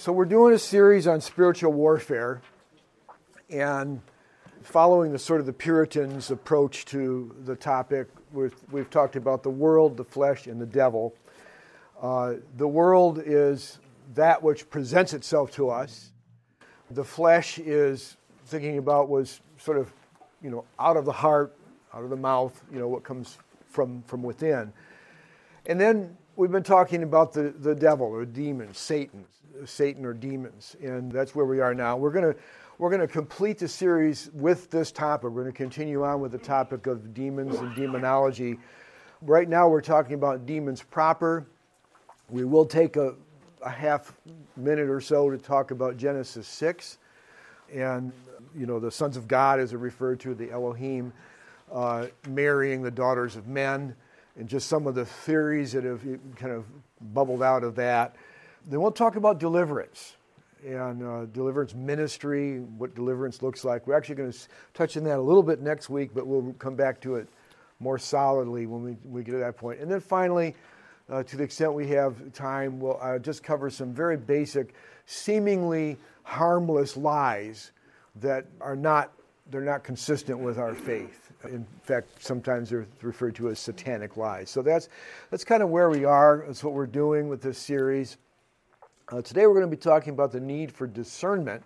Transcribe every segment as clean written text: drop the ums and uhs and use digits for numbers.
So we're doing a series on spiritual warfare and following the sort of the Puritans' approach to the topic. We've talked about the world, the flesh, and the devil. The world is that which presents itself to us. The flesh is thinking about was sort of, out of the heart, out of the mouth, what comes from within. And then we've been talking about the devil or demons, Satan or demons, and that's where we are now. We're going to complete the series with this topic. We're going to continue on with the topic of demons and demonology. Right now we're talking about demons proper. We will take a half minute or so to talk about Genesis 6 and, the sons of God, as they're referred to, the Elohim, marrying the daughters of men, and just some of the theories that have kind of bubbled out of that. Then we'll talk about deliverance and deliverance ministry, what deliverance looks like. We're actually going to touch on that a little bit next week, but we'll come back to it more solidly when we get to that point. And then finally, to the extent we have time, we'll just cover some very basic, seemingly harmless lies that they're not consistent with our faith. In fact, sometimes they're referred to as satanic lies. So that's kind of where we are. That's what we're doing with this series. Today we're going to be talking about the need for discernment.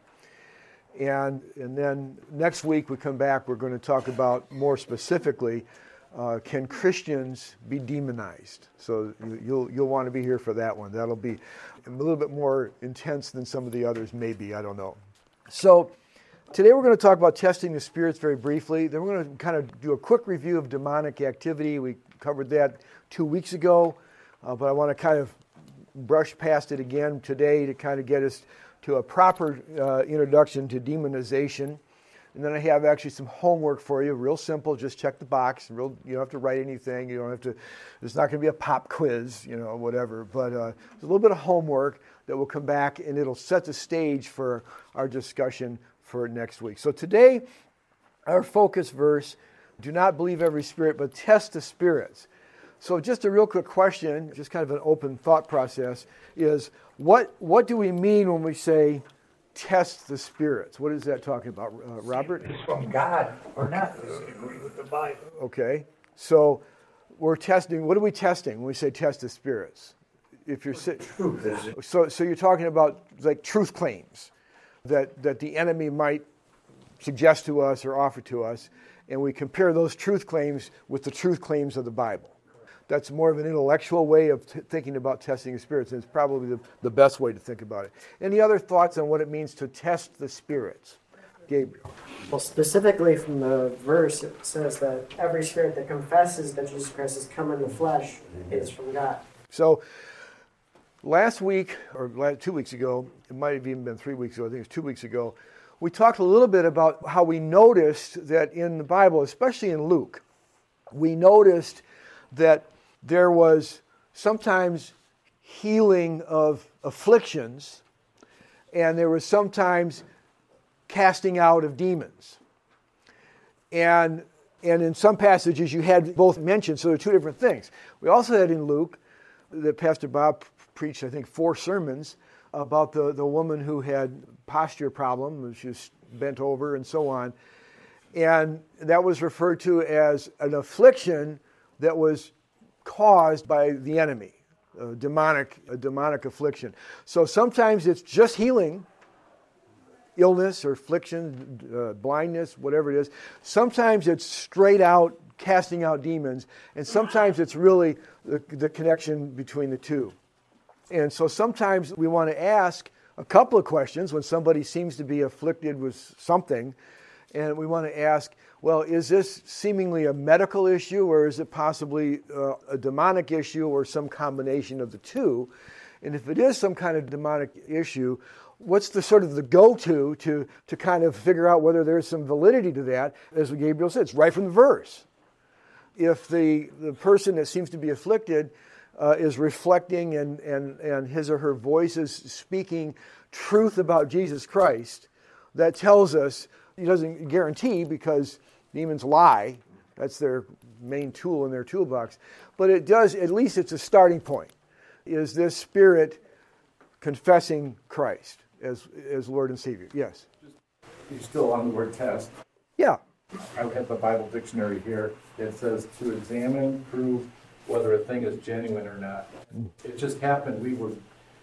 And then next week we come back, we're going to talk about more specifically, can Christians be demonized? So you'll want to be here for that one. That'll be a little bit more intense than some of the others maybe, I don't know. So today we're going to talk about testing the spirits very briefly. Then we're going to kind of do a quick review of demonic activity. We covered that 2 weeks ago, but I want to kind of brush past it again today to kind of get us to a proper introduction to demonization. And then I have actually some homework for you, real simple, just check the box. You don't have to write anything. You don't have to, it's not going to be a pop quiz, whatever. But there's a little bit of homework that will come back, and it'll set the stage for our discussion for next week. So today, our focus verse, do not believe every spirit, but test the spirits. So just a real quick question, just kind of an open thought process, is what do we mean when we say test the spirits? What is that talking about, Robert? It's from God or not. With the Bible. Okay, so we're testing. What are we testing when we say test the spirits? If you're Truth. So you're talking about like truth claims that the enemy might suggest to us or offer to us, and we compare those truth claims with the truth claims of the Bible. That's more of an intellectual way of thinking about testing the spirits, and it's probably the best way to think about it. Any other thoughts on what it means to test the spirits? Gabriel. Well, specifically from the verse, it says that every spirit that confesses that Jesus Christ has come in the flesh is from God. So last week, or 2 weeks ago, it might have even been 3 weeks ago, I think it was 2 weeks ago, we talked a little bit about how we noticed that in the Bible, especially in Luke, we noticed that there was sometimes healing of afflictions, and there was sometimes casting out of demons. And in some passages you had both mentioned, so there are two different things. We also had in Luke that Pastor Bob preached, I think, 4 sermons about the woman who had posture problem, she was bent over and so on. And that was referred to as an affliction that was caused by the enemy, a demonic affliction. So sometimes it's just healing, illness or affliction, blindness, whatever it is. Sometimes it's straight out casting out demons, and sometimes it's really the connection between the two. And so sometimes we want to ask a couple of questions when somebody seems to be afflicted with something, and we want to ask, well, is this seemingly a medical issue, or is it possibly a demonic issue, or some combination of the two? And if it is some kind of demonic issue, what's the sort of the go-to to kind of figure out whether there's some validity to that? As Gabriel said, it's right from the verse. If the person that seems to be afflicted is reflecting and his or her voice is speaking truth about Jesus Christ, that tells us, it doesn't guarantee because demons lie, that's their main tool in their toolbox, but it does, at least it's a starting point. Is this spirit confessing Christ as Lord and Savior. Yes. You're still on the word test. Yeah. I have the Bible dictionary here. It says to examine, prove whether a thing is genuine or not. It just happened. We were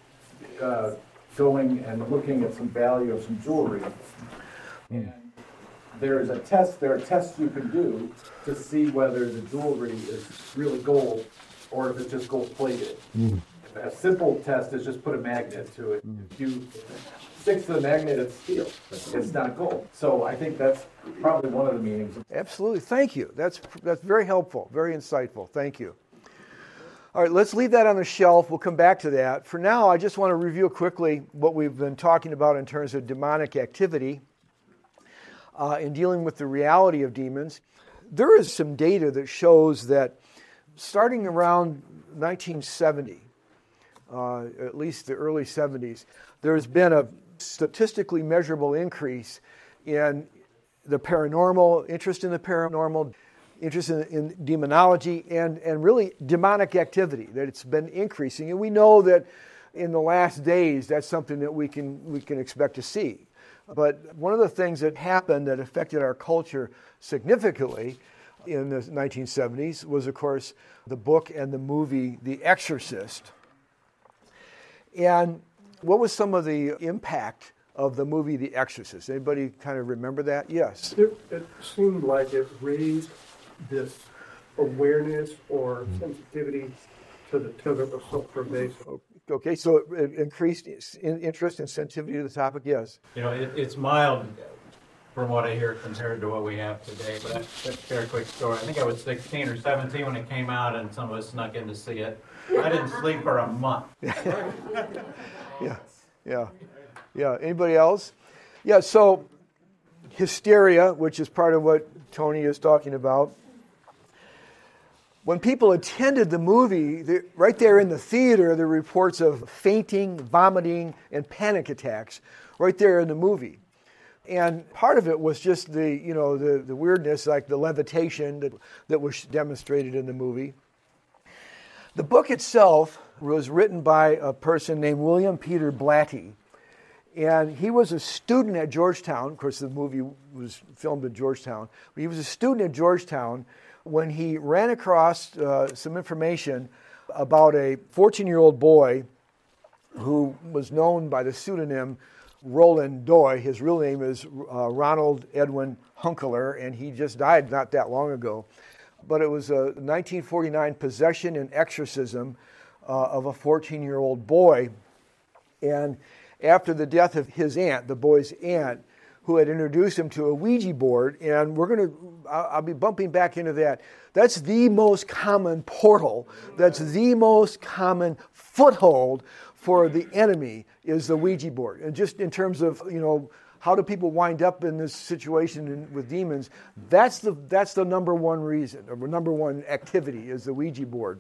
going and looking at some value of some jewelry. And there is a test. There are tests you can do to see whether the jewelry is really gold or if it's just gold plated. A simple test is just put a magnet to it. If you stick to the magnet, it's steel. It's not gold. So I think that's probably one of the meanings. Absolutely. Thank you. That's very helpful, very insightful. Thank you. All right, let's leave that on the shelf. We'll come back to that. For now, I just want to review quickly what we've been talking about in terms of demonic activity in dealing with the reality of demons. There is some data that shows that starting around 1970, at least the early 70s, there's been a statistically measurable increase in the paranormal, interest in the paranormal, interest in demonology, and really demonic activity, that it's been increasing. And we know that in the last days, that's something that we can expect to see. But one of the things that happened that affected our culture significantly in the 1970s was, of course, the book and the movie The Exorcist. And what was some of the impact of the movie The Exorcist? Anybody kind of remember that? Yes. It seemed like it raised this awareness or sensitivity to the that was so pervasive. Okay, so it increased interest and sensitivity to the topic, yes. It's mild from what I hear compared to what we have today, but that's a very quick story. I think I was 16 or 17 when it came out, and some of us snuck in to see it. I didn't sleep for a month. Yeah. Anybody else? Yeah, so hysteria, which is part of what Tony is talking about. When people attended the movie, right there in the theater, there were reports of fainting, vomiting, and panic attacks right there in the movie. And part of it was just the weirdness, like the levitation that was demonstrated in the movie. The book itself was written by a person named William Peter Blatty. And he was a student at Georgetown. Of course, the movie was filmed at Georgetown. But he was a student at Georgetown when he ran across some information about a 14-year-old boy who was known by the pseudonym Roland Doy. His real name is Ronald Edwin Hunkeler, and he just died not that long ago. But it was a 1949 possession and exorcism of a 14-year-old boy. And after the death of his aunt, the boy's aunt, who had introduced him to a Ouija board, and I'll be bumping back into that. That's the most common portal. That's the most common foothold for the enemy is the Ouija board. And just in terms of, how do people wind up in this situation with demons, that's the number one reason, or number one activity is the Ouija board.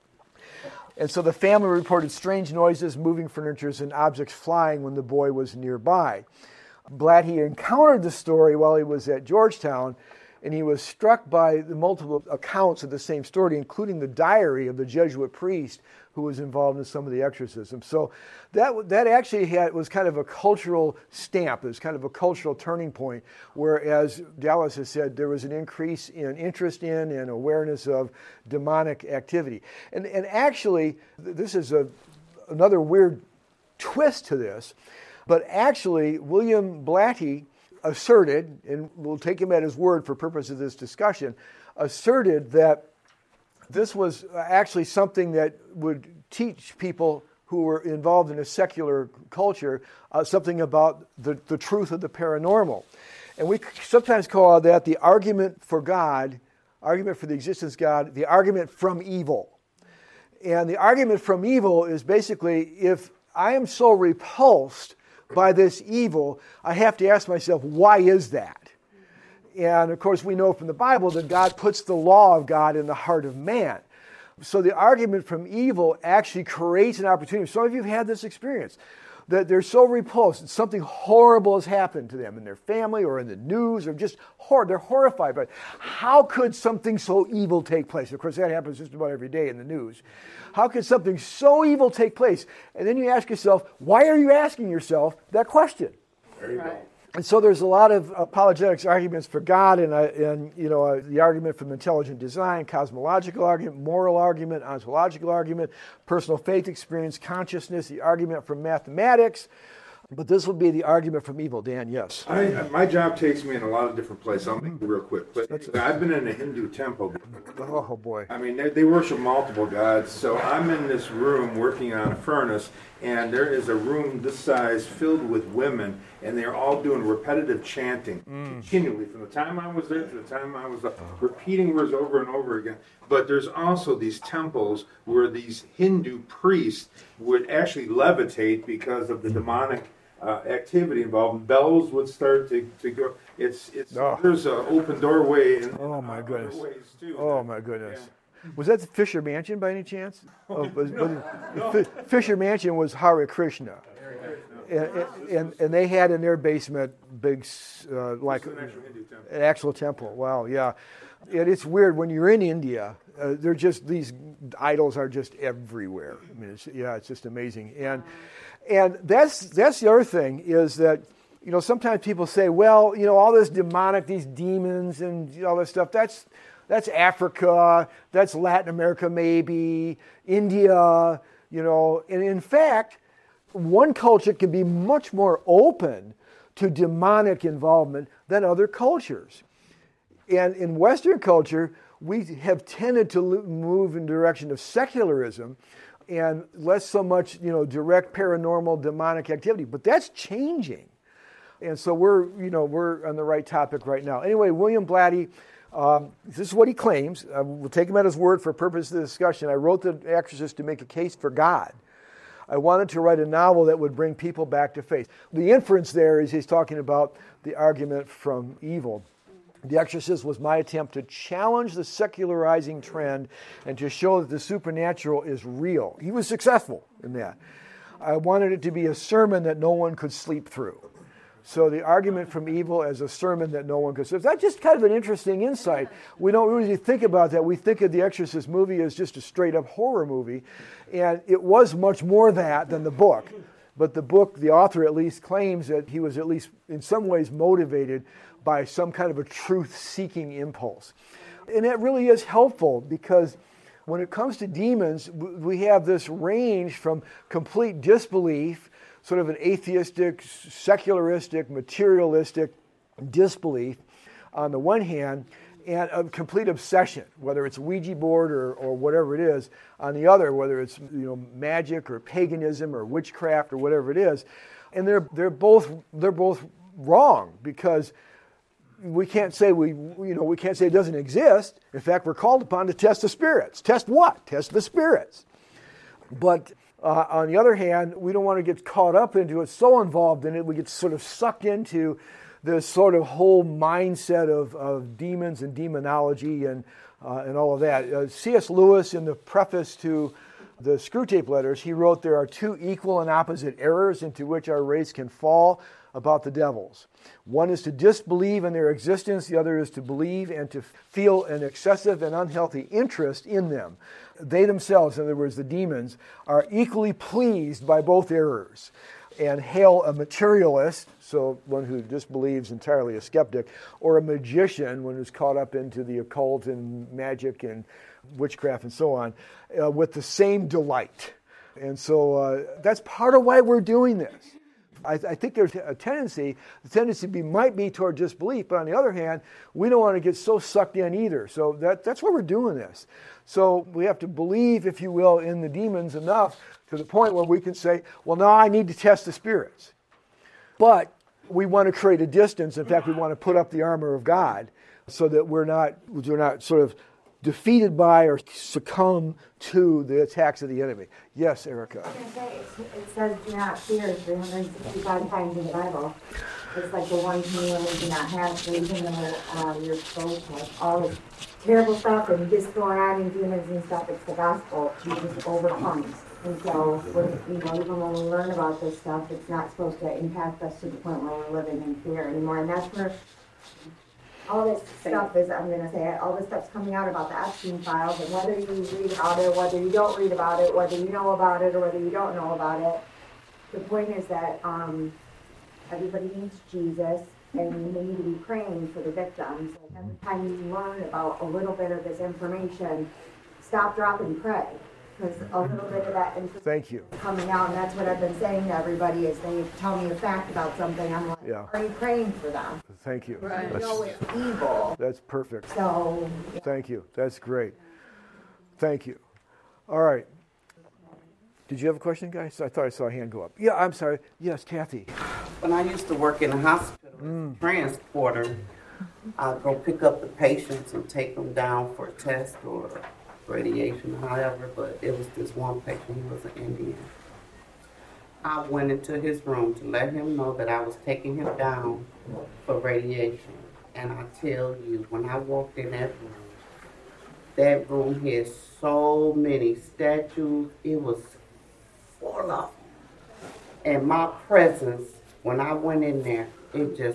And so the family reported strange noises, moving furniture, and objects flying when the boy was nearby. Blatty encountered the story while he was at Georgetown, and he was struck by the multiple accounts of the same story, including the diary of the Jesuit priest who was involved in some of the exorcisms. So that actually was kind of a cultural stamp. It was kind of a cultural turning point, where, as Dallas has said, there was an increase in interest in and awareness of demonic activity. And actually, this is another weird twist to this, but actually, William Blatty asserted, and we'll take him at his word for purpose of this discussion, asserted that this was actually something that would teach people who were involved in a secular culture something about the truth of the paranormal. And we sometimes call that the argument for God, argument for the existence of God, the argument from evil. And the argument from evil is basically, if I am so repulsed by this evil, I have to ask myself, why is that? And of course, we know from the Bible that God puts the law of God in the heart of man. So the argument from evil actually creates an opportunity. Some of you have had this experience. that they're so repulsed that something horrible has happened to them in their family or in the news or just they're horrified by it. How could something so evil take place? Of course, that happens just about every day in the news. How could something so evil take place? And then you ask yourself, why are you asking yourself that question? There you go. And so there's a lot of apologetics arguments for God and the argument from intelligent design, cosmological argument, moral argument, ontological argument, personal faith experience, consciousness, the argument from mathematics. But this will be the argument from evil. Dan, yes. My job takes me in a lot of different places. I'll make it real quick. But I've been in a Hindu temple. Oh, boy. I mean, they worship multiple gods. So I'm in this room working on a furnace, and there is a room this size filled with women, and they're all doing repetitive chanting continually from the time I was there to the time I was repeating words over and over again. But there's also these temples where these Hindu priests would actually levitate because of the demonic activity involved. Bells would start to go. There's an open doorway. And oh my goodness! Too. Oh my goodness! Yeah. Was that the Fisher Mansion by any chance? Fisher Mansion was Hare Krishna, and they had in their basement big like an actual temple. Wow, yeah. And it's weird when you're in India. They're just these idols are just everywhere. I mean, it's just amazing. And that's the other thing is that, sometimes people say, well, all this demonic, these demons and all this stuff, that's Africa, that's Latin America maybe, India, and in fact, one culture can be much more open to demonic involvement than other cultures. And in Western culture, we have tended to move in the direction of secularism and less so much, direct paranormal demonic activity. But that's changing. And so we're on the right topic right now. Anyway, William Blatty, this is what he claims. We'll take him at his word for purpose of the discussion. I wrote The Exorcist to make a case for God. I wanted to write a novel that would bring people back to faith. The inference there is he's talking about the argument from evil. The Exorcist was my attempt to challenge the secularizing trend and to show that the supernatural is real. He was successful in that. I wanted it to be a sermon that no one could sleep through. So the argument from evil as a sermon that no one could sleep through. That's just kind of an interesting insight. We don't really think about that. We think of the Exorcist movie as just a straight-up horror movie, and it was much more that than the book. But the book, the author at least claims that he was at least in some ways motivated by some kind of a truth-seeking impulse. And that really is helpful because when it comes to demons, we have this range from complete disbelief, sort of an atheistic, secularistic, materialistic disbelief on the one hand, and a complete obsession, whether it's a Ouija board or whatever it is, on the other, whether it's magic or paganism or witchcraft or whatever it is. And they're both wrong because we can't say we can't say it doesn't exist. In fact, we're called upon to test the spirits. Test what? Test the spirits. But on the other hand, we don't want to get caught up into it, so involved in it, we get sort of sucked into this sort of whole mindset of demons and demonology and all of that. C.S. Lewis, in the preface to the Screwtape Letters, he wrote, "There are two equal and opposite errors into which our race can fall about the devils. One is to disbelieve in their existence, the other is to believe and to feel an excessive and unhealthy interest in them. They themselves, in other words, the demons, are equally pleased by both errors and hail a materialist, so one who disbelieves entirely, a skeptic, or a magician, one who's caught up into the occult and magic and witchcraft and so on, with the same delight." And so that's part of why we're doing this. I think there's a tendency, might be toward disbelief, but on the other hand, we don't want to get so sucked in either. So that's why we're doing this. So we have to believe, if you will, in the demons enough to the point where we can say, well, now I need to test the spirits. But we want to create a distance. In fact, we want to put up the armor of God so that we're not sort of defeated by or succumb to the attacks of the enemy. Yes, Erica. I was going to say, it says do not fear 365 times in the Bible. It's like the one thing you do not have, so even though you're exposed to all this terrible stuff and this going on in demons and stuff, it's the gospel. Jesus overcomes And so, even when we learn about this stuff, it's not supposed to impact us to the point where we're living in fear anymore. And that's where all this stuff is, I'm going to say it, all this stuff's coming out about the Epstein files, and whether you read about it, whether you don't read about it, whether you know about it, or whether you don't know about it, the point is that everybody needs Jesus, and we need to be praying for the victims. Like every time you learn about a little bit of this information, stop, drop, and pray. Because a little bit of that information Thank you. is coming out, and that's what I've been saying to everybody is they tell me a fact about something. I'm like, Yeah. are you praying for them? Thank you. You know it's evil. That's perfect. So, Thank you. That's great. Thank you. All right. Did you have a question, guys? I thought I saw a hand go up. Yeah, I'm sorry. Yes, Kathy. When I used to work in a hospital as a transporter, I'd go pick up the patients and take them down for a test or radiation, however, but it was this one patient, he was an Indian. I went into his room to let him know that I was taking him down for radiation. And I tell you, when I walked in that room had so many statues, it was full of them. And my presence, when I went in there, it just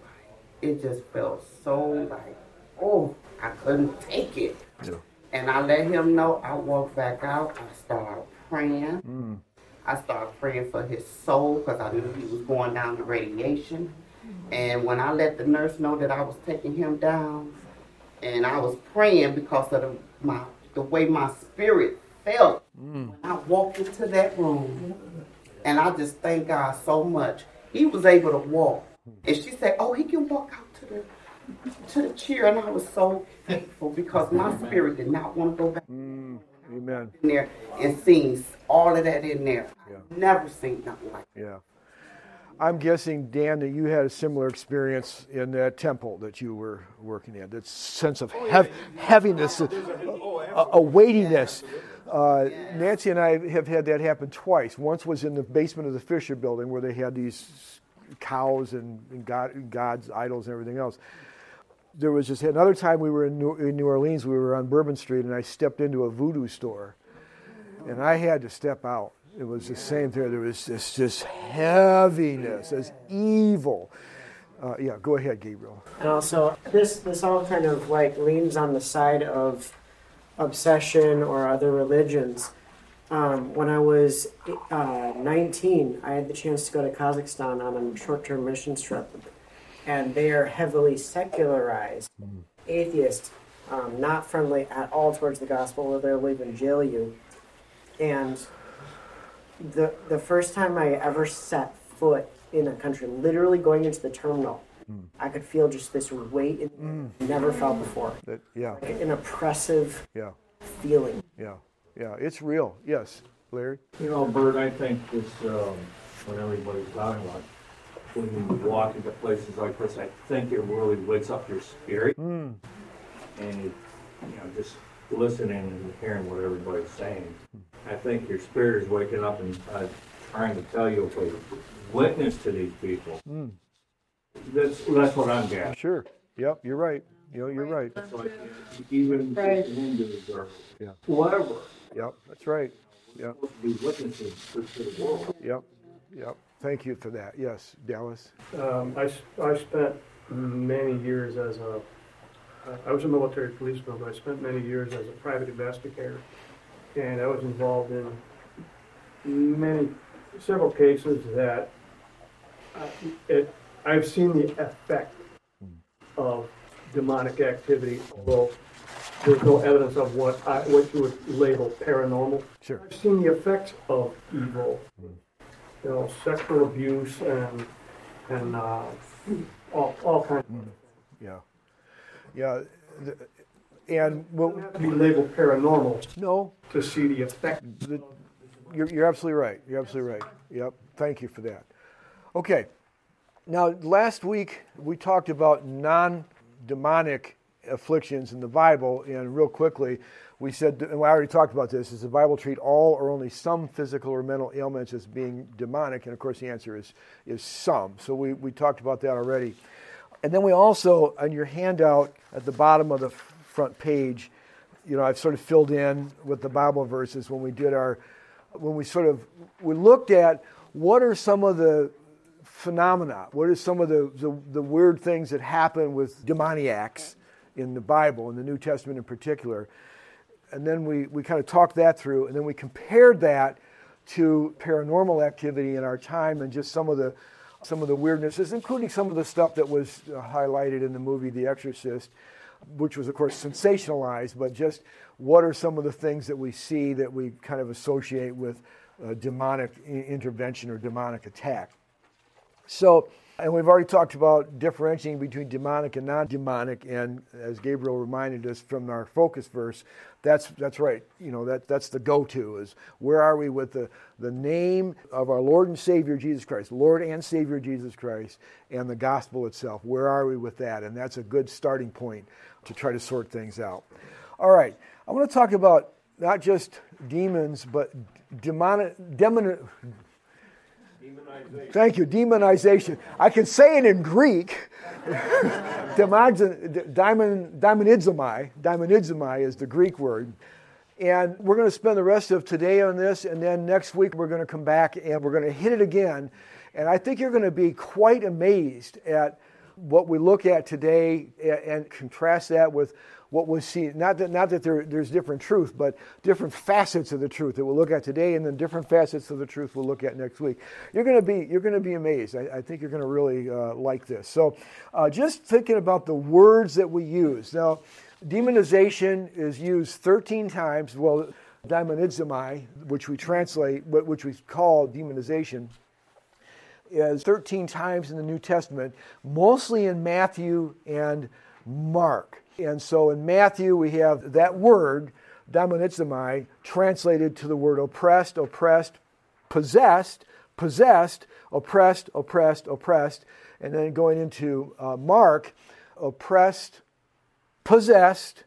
felt so like, oh, I couldn't take it. Yeah. And I let him know. I walked back out. I started praying. I started praying for his soul because I knew he was going down to radiation. And when I let the nurse know that I was taking him down, and I was praying because of the way my spirit felt when I walked into that room. And I just thank God so much. He was able to walk. And she said, oh, he can walk out to the chair. And I was so thankful because my spirit did not want to go back Amen. in there and seen all of that in there. Yeah. I've never seen nothing like that. Yeah. I'm guessing, Dan, that you had a similar experience in that temple that you were working in, that sense of heaviness, a weightiness. Nancy and I have had that happen twice. Once was in the basement of the Fisher building where they had these cows and God's idols and everything else. There was just another time we were in New Orleans, we were on Bourbon Street, and I stepped into a voodoo store, and I had to step out. It was the same thing. There was this heaviness, this evil. Yeah, go ahead, Gabriel. And also, this all kind of like leans on the side of obsession or other religions. When I was 19, I had the chance to go to Kazakhstan on a short-term mission trip, and they are heavily secularized, atheist, not friendly at all towards the gospel, where they'll even jail you. And the first time I ever set foot in a country, literally going into the terminal, I could feel just this weight never felt before. Yeah. Like an oppressive feeling. Yeah. It's real. Yes, Larry? You know, Bert, I think this, when everybody's talking about when you walk into places like this, I think it really wakes up your spirit. And you know, just listening and hearing what everybody's saying, I think your spirit is waking up and trying to tell you, okay, witness to these people. That's what I'm getting. Sure. Yep, you're right. You're right. So even Hindus or whoever. Yep, that's right. Yep. Supposed to be witnesses to the world. Yep. Thank you for that. Yes, Dallas? I spent many years I was a military policeman, but I spent many years as a private investigator. And I was involved in several cases that I've seen the effect of demonic activity, although there's no evidence of what you would label paranormal. Sure. I've seen the effects of evil, sexual abuse and all kinds of Yeah. And don't have to be labeled paranormal no, to see the effect. you're absolutely right. You're absolutely right. Yep. Thank you for that. Okay. Now, last week we talked about non-demonic afflictions in the Bible, and real quickly we said, and I already talked about this, does the Bible treat all or only some physical or mental ailments as being demonic? And of course the answer is some. So we talked about that already. And then we also, on your handout at the bottom of the front page, I've sort of filled in with the Bible verses when we did our when we looked at what are some of the phenomena, what are some of the weird things that happen with demoniacs in the Bible, in the New Testament in particular. And then we kind of talked that through, and then we compared that to paranormal activity in our time and just some of the weirdnesses, including some of the stuff that was highlighted in the movie The Exorcist, which was, of course, sensationalized, but just what are some of the things that we see that we kind of associate with demonic intervention or demonic attack. So, and we've already talked about differentiating between demonic and non-demonic, and as Gabriel reminded us from our focus verse, that's right. That's the go-to, is where are we with the name of our Lord and Savior Jesus Christ, Lord and Savior Jesus Christ, and the gospel itself. Where are we with that? And that's a good starting point to try to sort things out. All right, I want to talk about not just demons, but demonization. Thank you, demonization. I can say it in Greek. Daimonidzomai is the Greek word. And we're going to spend the rest of today on this, and then next week we're going to come back and we're going to hit it again. And I think you're going to be quite amazed at what we look at today and contrast that with what we see. Not that there's different truth, but different facets of the truth that we'll look at today, and then different facets of the truth we'll look at next week. You're going to be amazed. I think you're going to really like this. So, just thinking about the words that we use now. Demonization is used 13 times. Well, daimonidzomai, which we call demonization, is 13 times in the New Testament, mostly in Matthew and Mark. And so in Matthew, we have that word, daimonidzomai, translated to the word oppressed, possessed, oppressed, and then going into Mark, oppressed, possessed.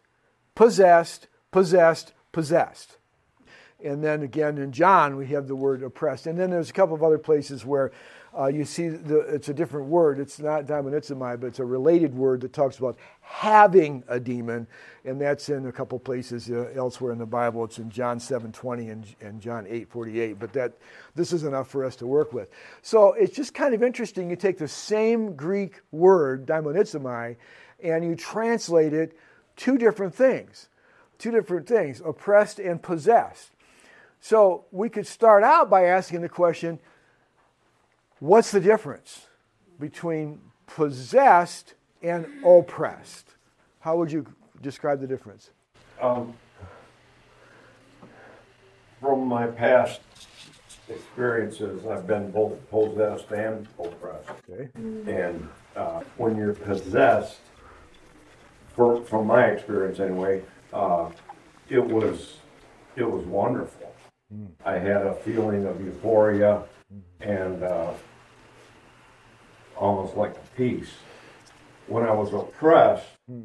And then again in John, we have the word oppressed. And then there's a couple of other places where you see it's a different word. It's not daimonidzomai, but it's a related word that talks about having a demon. And that's in a couple places elsewhere in the Bible. It's in John 7:20 and John 8:48. But this is enough for us to work with. So it's just kind of interesting. You take the same Greek word, daimonidzomai, and you translate it two different things, oppressed and possessed. So we could start out by asking the question, what's the difference between possessed and oppressed? How would you describe the difference? From my past experiences, I've been both possessed and oppressed. Okay. And when you're possessed, from my experience anyway, it was wonderful. I had a feeling of euphoria and almost like a peace. When I was oppressed,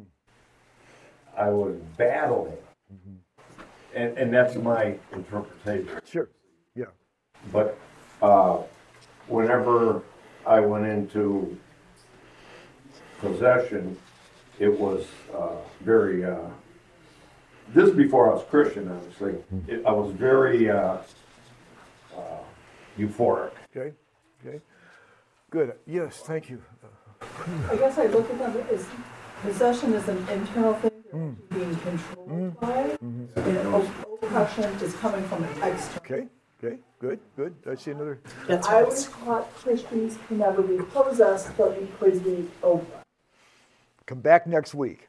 I was battling. And that's my interpretation. Sure, yeah. But whenever I went into possession, it was very, this before I was Christian, obviously, I was very euphoric. Okay. Good. Yes, thank you. I guess I look at them as possession is an internal thing you're being controlled by, and oppression is coming from an external. Okay, good. I see another. I was taught Christians can never be possessed, but we could be oppressed. Come back next week.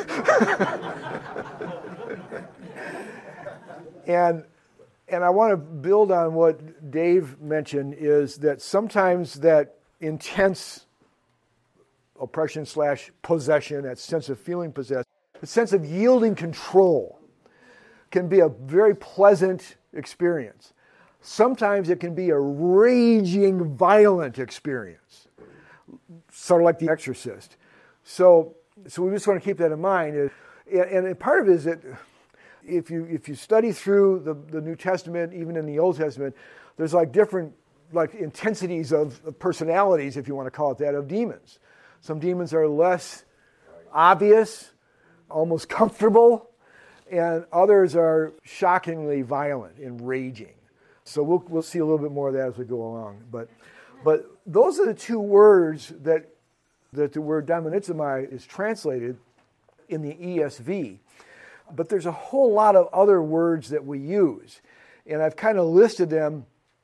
And I want to build on what Dave mentioned, is that sometimes that intense oppression / possession, that sense of feeling possessed, the sense of yielding control, can be a very pleasant experience. Sometimes it can be a raging, violent experience, sort of like The Exorcist. So we just want to keep that in mind. And part of it is that if you study through the New Testament, even in the Old Testament, there's different intensities of personalities, if you want to call it that, of demons. Some demons are less obvious, almost comfortable, and others are shockingly violent and raging. So we'll see a little bit more of that as we go along. But those are the two words that the word daimonitzomai is translated in the ESV. But there's a whole lot of other words that we use. And I've kind of listed them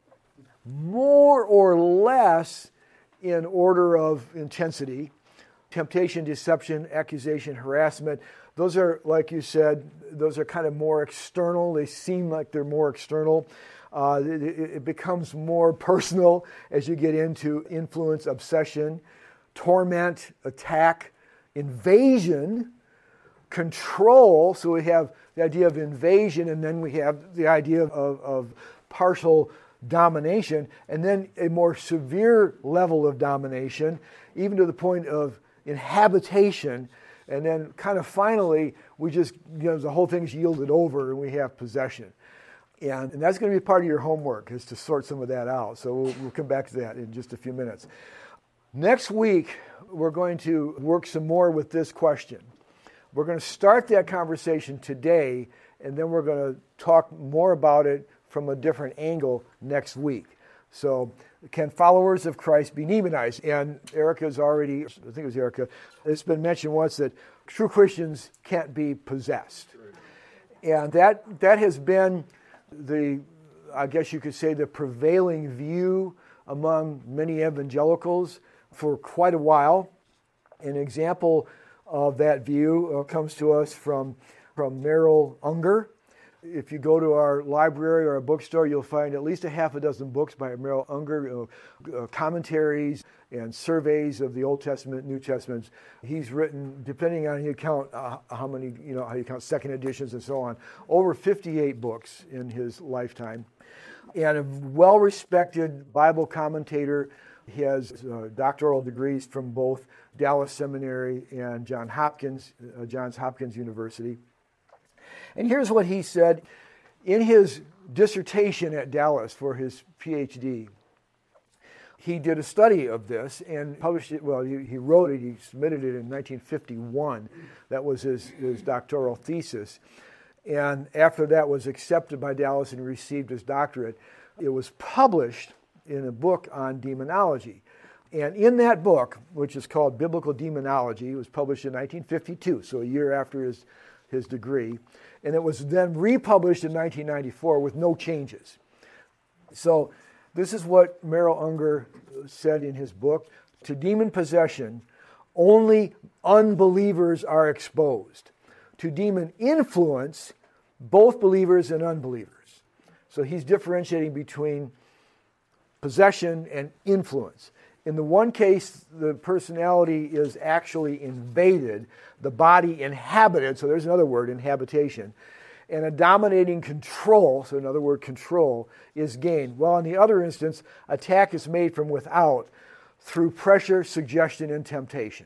more or less in order of intensity. Temptation, deception, accusation, harassment. Those are, like you said, those are kind of more external. They seem like they're more external. It becomes more personal as you get into influence, obsession, torment, attack, invasion, control. So we have the idea of invasion, and then we have the idea of partial domination, and then a more severe level of domination, even to the point of inhabitation. And then kind of finally, we just, the whole thing's yielded over and we have possession. And that's going to be part of your homework, is to sort some of that out. So we'll come back to that in just a few minutes. Next week, we're going to work some more with this question. We're going to start that conversation today, and then we're going to talk more about it from a different angle next week. So, can followers of Christ be demonized? And Erica's already, I think it was Erica, it's been mentioned once that true Christians can't be possessed. And that has been I guess you could say, the prevailing view among many evangelicals for quite a while. An example of that view comes to us from Merrill Unger. If you go to our library or our bookstore, you'll find at least a half a dozen books by Merrill Unger, commentaries and surveys of the Old Testament, New Testament. He's written, depending on how you count, how you count second editions and so on, over 58 books in his lifetime. And a well-respected Bible commentator. He has doctoral degrees from both Dallas Seminary and Johns Hopkins University. And here's what he said in his dissertation at Dallas for his PhD. He did a study of this and published it. Well, he wrote it, he submitted it in 1951. That was his doctoral thesis. And after that was accepted by Dallas and received his doctorate, it was published in a book on demonology. And in that book, which is called Biblical Demonology, it was published in 1952, so a year after his degree, and it was then republished in 1994 with no changes. So this is what Merrill Unger said in his book: to demon possession, only unbelievers are exposed. To demon influence, both believers and unbelievers. So he's differentiating between possession and influence. In the one case, the personality is actually invaded, the body inhabited, so there's another word, inhabitation, and a dominating control, so another word, control, is gained. Well, in the other instance, attack is made from without through pressure, suggestion, and temptation.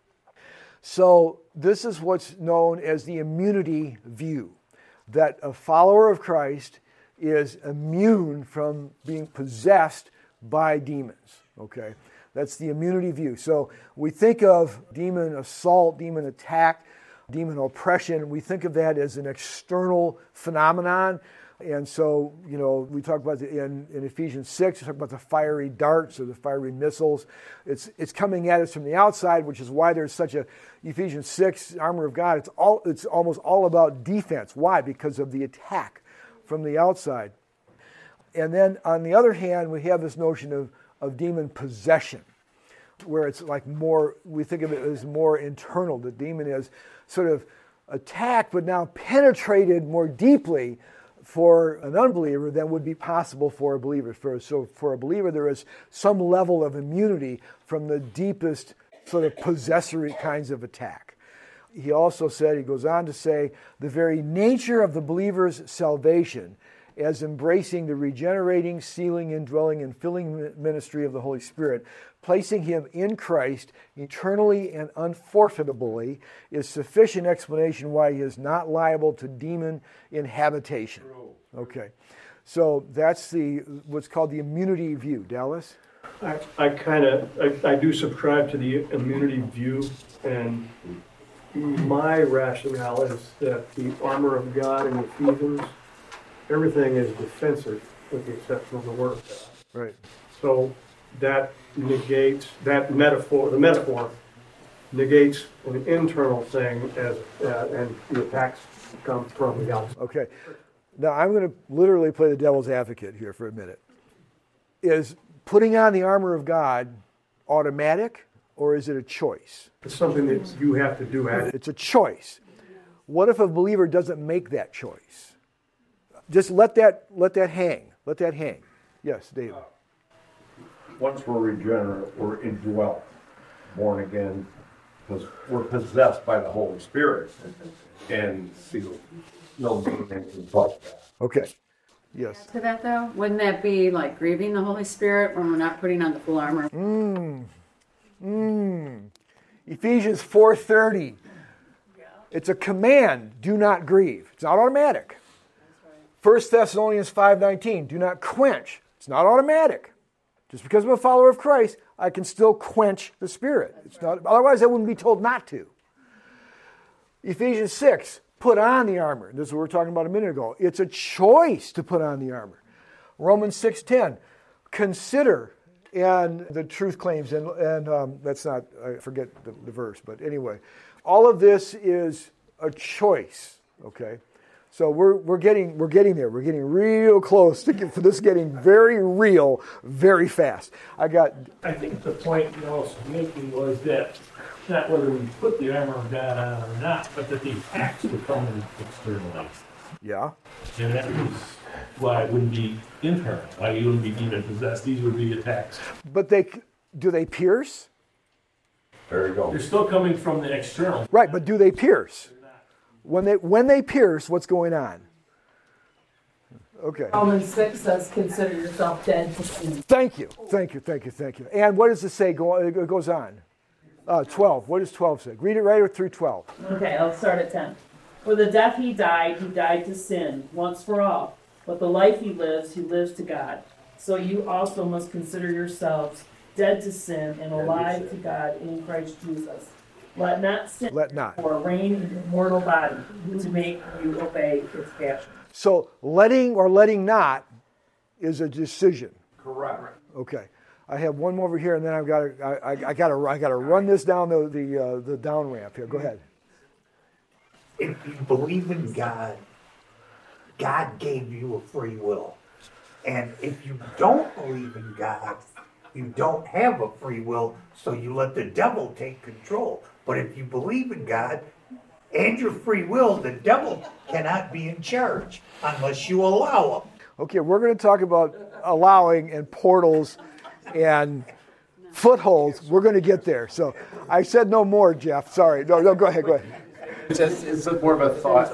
So this is what's known as the immunity view, that a follower of Christ is immune from being possessed by demons. Okay, that's the immunity view. So we think of demon assault, demon attack, demon oppression. We think of that as an external phenomenon. And so, we talk about in Ephesians 6, we talk about the fiery darts or the fiery missiles. It's coming at us from the outside, which is why there's such a Ephesians 6 armor of God. It's almost all about defense. Why? Because of the attack from the outside. And then on the other hand, we have this notion of demon possession, where it's like more, we think of it as more internal. The demon is sort of attacked, but now penetrated more deeply for an unbeliever than would be possible for a believer. So for a believer, there is some level of immunity from the deepest sort of possessory kinds of attack. He also said, he goes on to say, the very nature of the believer's salvation as embracing the regenerating, sealing, indwelling, and filling ministry of the Holy Spirit, placing him in Christ eternally and unforfeitably, is sufficient explanation why he is not liable to demon inhabitation. Okay, so that's what's called the immunity view. Dallas? I do subscribe to the immunity view, and my rationale is that the armor of God in Ephesians, everything is defensive. with the exception of the Word of God. Right. So that negates, that metaphor, the metaphor negates an internal thing and the attacks come from the outside. Okay. Now I'm going to literally play the devil's advocate here for a minute. Is putting on the armor of God automatic, or is it a choice? It's something that you have to do at it. It's a choice. What if a believer doesn't make that choice? Just let that hang. Let that hang. Yes, David. Once we're regenerate, we're indwelt, born again, because we're possessed by the Holy Spirit and sealed. No man can touch that. Okay. Yes. To that though, wouldn't that be like grieving the Holy Spirit when we're not putting on the full armor? Ephesians 4:30. It's a command. Do not grieve. It's not automatic. 1 Thessalonians 5:19. Do not quench. It's not automatic. Just because I'm a follower of Christ, I can still quench the Spirit. It's not. Otherwise, I wouldn't be told not to. Ephesians 6. Put on the armor. This is what we were talking about a minute ago. It's a choice to put on the armor. Romans 6:10. Consider, and the truth claims, and that's not, I forget the verse, but anyway, all of this is a choice. Okay, so we're getting there. We're getting real close to this getting very real, very fast. I think the point you was making was that not whether we put the armor of God on or not, but that the attacks would come externally. Yeah. And that was why it wouldn't be internal, why you wouldn't be demon possessed. These would be attacks. But do they pierce? There you go. They're still coming from the external. Right, but do they pierce? When they pierce, what's going on? Okay. Romans 6 says, consider yourself dead to sin. Thank you. And what does it say? It goes on. 12. What does 12 say? Read it right through 12. Okay, I'll start at 10. For the death he died to sin, once for all. But the life he lives to God. So you also must consider yourselves dead to sin and alive to God in Christ Jesus. Let not sin or reign in your mortal body to make you obey its passions. So letting or letting not is a decision. Correct. Okay. I have one more over here, and then I got to run this down the down ramp here. Go ahead. If you believe in God, God gave you a free will. And if you don't believe in God, you don't have a free will, so you let the devil take control. But if you believe in God and your free will, the devil cannot be in charge unless you allow him. Okay, we're going to talk about allowing and portals and footholds. We're going to get there. So I said no more, Jeff. Sorry. No, go ahead. It's more of a thought.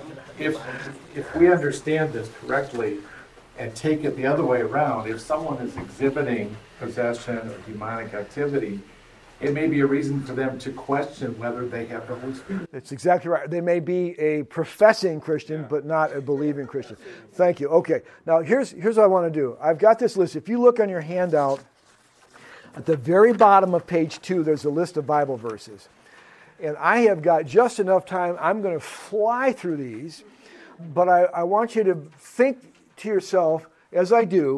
If we understand this correctly and take it the other way around, if someone is exhibiting possession or demonic activity, it may be a reason for them to question whether they have the Holy Spirit. That's exactly right. They may be a professing Christian, but not a believing Christian. Thank you. Okay. Now, here's what I want to do. I've got this list. If you look on your handout, at the very bottom of page 2, there's a list of Bible verses. And I have got just enough time. I'm going to fly through these, but I want you to think to yourself, as I do,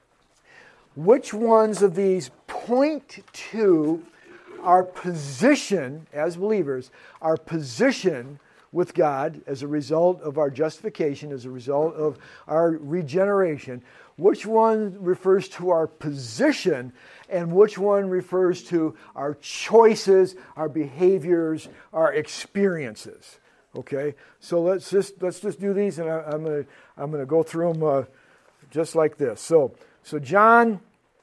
which ones of these point to our position as believers, our position with God as a result of our justification, as a result of our regeneration. Which one refers to our position and which one refers to our choices, our behaviors, our experiences? Okay, so let's just do these, and I'm gonna go through them just like this. So John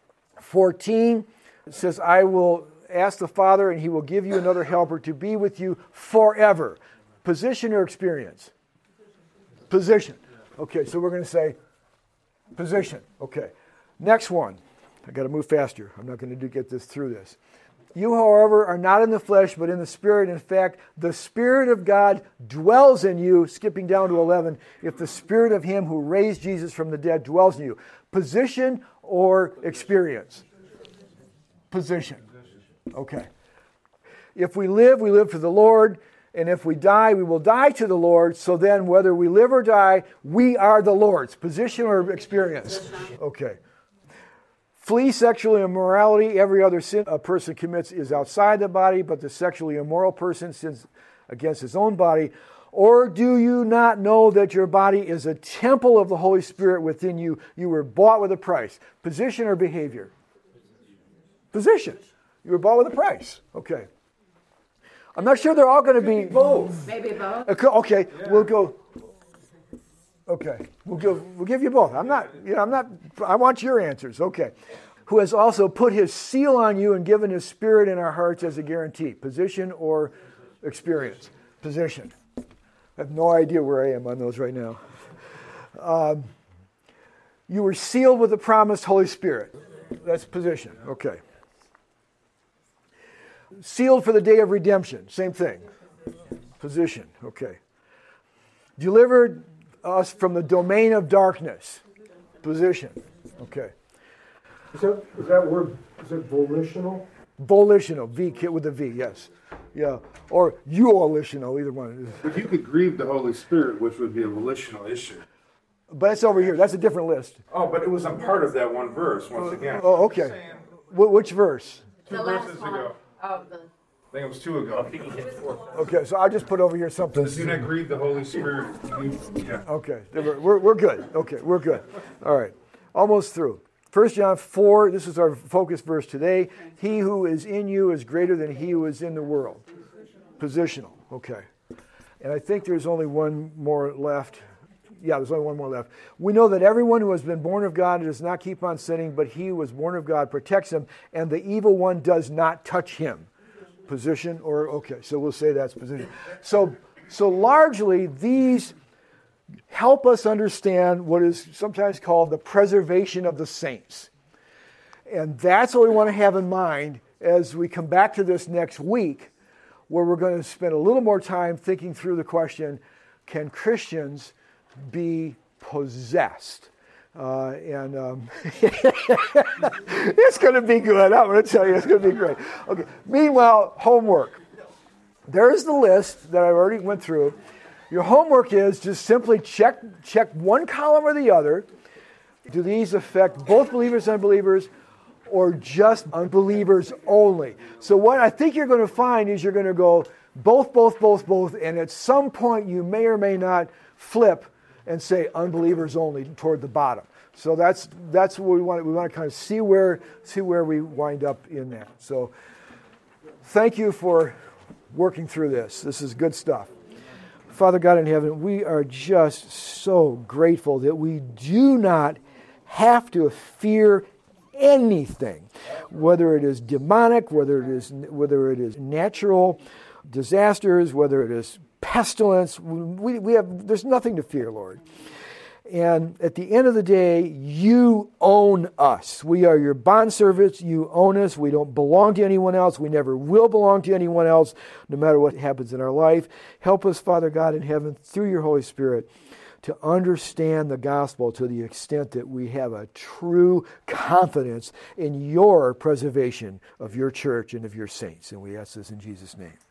14 says, "I will ask the Father, and He will give you another helper to be with you forever." Position or experience? Position. Okay, so we're going to say position. Okay. Next one. I got to move faster. I'm not going to get this through this. "You, however, are not in the flesh, but in the Spirit. In fact, the Spirit of God dwells in you." Skipping down to 11. "If the Spirit of Him who raised Jesus from the dead dwells in you." Position or experience? Position. Okay. If we live for the Lord, And if we die, we will die to the Lord. So then, whether we live or die, we are the Lord's. Position or experience? Okay. Flee sexual immorality. Every other sin a person commits is outside the body, but the sexually immoral person sins against his own body. Or do you not know that your body is a temple of the Holy Spirit within you? You were bought with a price. Position or behavior? Position. You were bought with a price. Okay. I'm not sure they're all going to be both. Maybe both. Okay, yeah. We'll go. Okay, we'll give you both. I'm not. I want your answers. Okay. Who has also put his seal on you and given his Spirit in our hearts as a guarantee? Position or experience? Position. I have no idea where I am on those right now. You were sealed with the promised Holy Spirit. That's position. Okay. Sealed for the day of redemption. Same thing. Position. Okay. Delivered us from the domain of darkness. Position. Okay. Is that word, is it volitional? Volitional. V with a V, yes. Yeah. Or volitional, either one. But you could grieve the Holy Spirit, which would be a volitional issue. But it's over here. That's a different list. Oh, but it was a part of that one verse, once again. Oh, okay. Which verse? Two verses ago. Oh, I think it was 2 ago. Okay, so I'll just put over here something. Do not grieve the Holy Spirit. Yeah. Okay, we're good. Okay, we're good. All right, almost through. 1 John 4, this is our focus verse today. He who is in you is greater than he who is in the world. Positional, okay. And I think there's only one more left. Yeah, there's only one more left. We know that everyone who has been born of God does not keep on sinning, but he who was born of God protects him, and the evil one does not touch him. Position or, okay, so we'll say that's position. So largely these help us understand what is sometimes called the preservation of the saints. And that's what we want to have in mind as we come back to this next week, where we're going to spend a little more time thinking through the question, can Christians be possessed? It's going to be good. I'm going to tell you, it's going to be great. Okay. Meanwhile, homework. There's the list that I already went through. Your homework is just simply check one column or the other. Do these affect both believers and unbelievers, or just unbelievers only? So what I think you're going to find is you're going to go both, and at some point you may or may not flip and say unbelievers only toward the bottom. So that's what we want. We want to kind of see where we wind up in that. So thank you for working through this. This is good stuff. Father God in heaven, we are just so grateful that we do not have to fear anything, whether it is demonic, whether it is natural disasters, whether it is pestilence. There's nothing to fear, Lord. And at the end of the day, you own us. We are your bondservants. You own us. We don't belong to anyone else. We never will belong to anyone else, no matter what happens in our life. Help us, Father God in heaven, through your Holy Spirit, to understand the gospel to the extent that we have a true confidence in your preservation of your church and of your saints. And we ask this in Jesus' name.